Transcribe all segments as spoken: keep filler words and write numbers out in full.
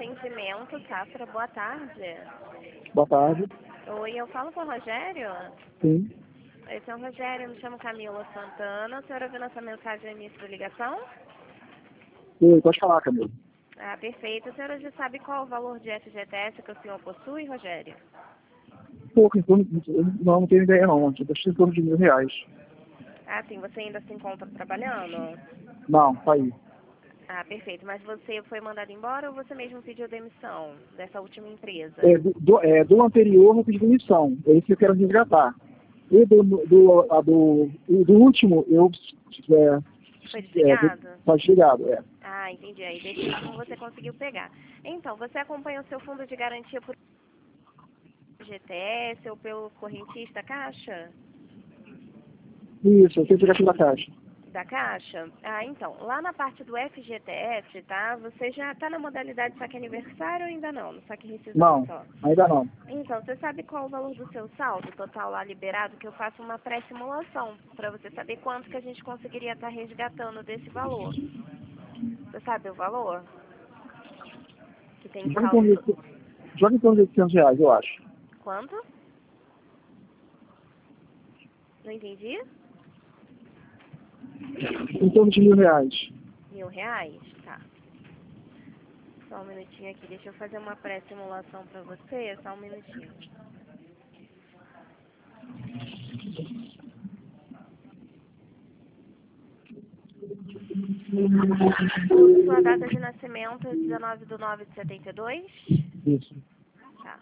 atendimento, Safra, boa tarde. Boa tarde. Oi, eu falo com o Rogério? Sim. Esse é o Rogério, me chamo Camila Santana. A senhora ouviu nossa mensagem no início da ligação? Oi, pode falar, Camila. Ah, perfeito. A senhora já sabe qual o valor de F G T S que o senhor possui, Rogério? Pouco, em torno, não, não tenho ideia não, tipo, acho que em torno de mil reais. Ah, sim, você ainda se encontra trabalhando? Não, tá aí. Ah, perfeito. Mas você foi mandado embora ou você mesmo pediu demissão dessa última empresa? É, do, do, é, do anterior eu pedi demissão, é isso que eu quero resgatar. E do, do, a do, do último eu é, Foi é, desligado? tá desligado, é. Ah, entendi. Aí desse último você conseguiu pegar. Então, você acompanha o seu fundo de garantia por G T S ou pelo correntista Caixa? Isso, eu tenho que da caixa. Da Caixa? Ah, então, lá na parte do F G T S, tá? Você já está na modalidade saque aniversário ou ainda não? No saque rescisão Não, só? ainda não. Então, você sabe qual o valor do seu saldo total lá liberado? Que eu faço uma pré-simulação para você saber quanto que a gente conseguiria estar resgatando desse valor. Você sabe o valor? Que tem Joga em saldo... torno de, joga em torno de oitocentos reais, eu acho. Quanto? Não entendi? Em torno de mil reais. Mil reais? Tá. Só um minutinho aqui, deixa eu fazer uma pré-simulação para você, só um minutinho. Sua data de nascimento é dezenove de nove de setenta e dois? Isso. Tá.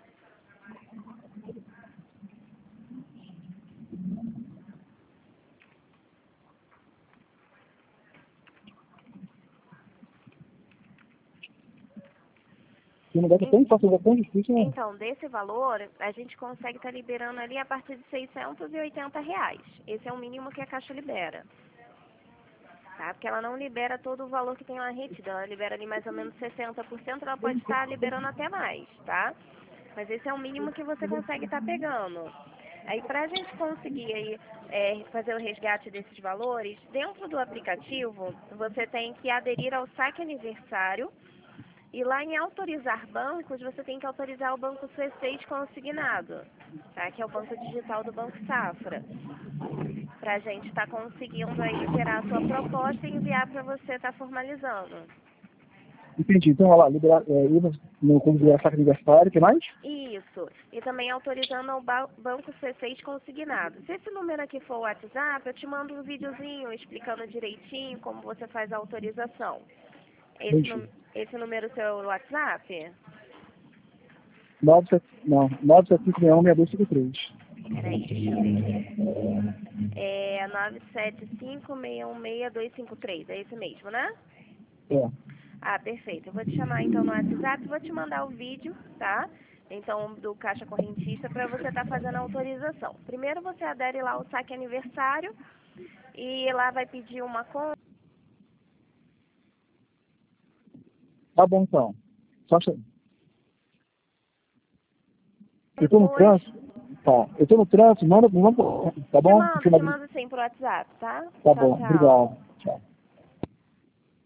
Tem um negócio tão fácil, é tão difícil, né? Então, desse valor, a gente consegue estar liberando ali a partir de seiscentos e oitenta reais. Esse é o mínimo que a Caixa libera. Tá? Porque ela não libera todo o valor que tem lá retido. Ela libera ali mais ou menos sessenta por cento, ela pode estar liberando até mais, tá? Mas esse é o mínimo que você consegue estar pegando. Aí, para a gente conseguir aí, é, fazer o resgate desses valores, dentro do aplicativo, você tem que aderir ao saque aniversário. E lá em autorizar bancos, você tem que autorizar o banco C seis consignado, tá? Que é o banco digital do Banco Safra. Para a gente estar conseguindo aí gerar a sua proposta e enviar para você estar formalizando. Entendi. Então, olha lá, liberar, é, ir no, no como liberar saque aniversário, o que mais? Isso. E também autorizando o ba- banco C seis consignado. Se esse número aqui for o WhatsApp, eu te mando um videozinho explicando direitinho como você faz a autorização. Esse, Entendi. num- esse número é o seu WhatsApp? nove sete, não, nove sete cinco seis um seis dois cinco três. Peraí, deixa eu ver aqui. É nove sete cinco seis um seis dois cinco três, é esse mesmo, né? É. Ah, perfeito. Eu vou te chamar então no WhatsApp e vou te mandar o vídeo, tá? Então, do caixa correntista para você estar fazendo a autorização. Primeiro você adere lá ao saque aniversário e lá vai pedir uma conta. Tá bom, então. Só che- Eu tô no Depois, trânsito. Tá. Eu tô no trânsito, manda, manda, tá te bom? mando, te mando sim pro WhatsApp, tá? Tá Tchau, bom. tchau. Obrigado.